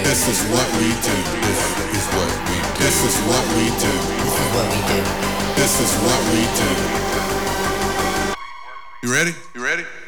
This is what we do. This is what we do. This is what we do. This is what we do. You ready? You ready?